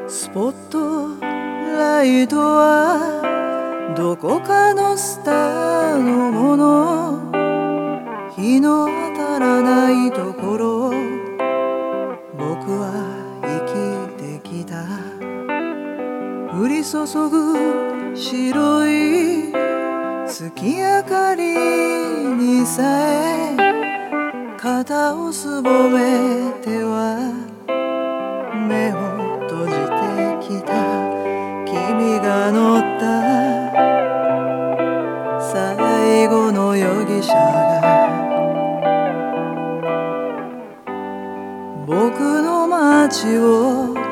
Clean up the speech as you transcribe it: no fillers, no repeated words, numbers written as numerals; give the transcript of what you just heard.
スポットライトはどこかのスターのもの。日の当たらないところを僕は生きてきた。降り注ぐ白い月明かりにさえ肩をすぼめては目を閉じてきた。君が乗った最後の容疑者が僕の街を